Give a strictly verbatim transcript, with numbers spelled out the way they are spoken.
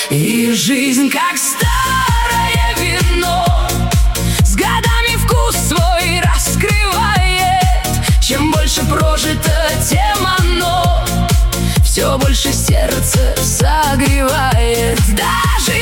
И жизнь как старое вино, с годами вкус свой раскрывает. Чем больше прожито, тем оно все больше сердце согревает. Даже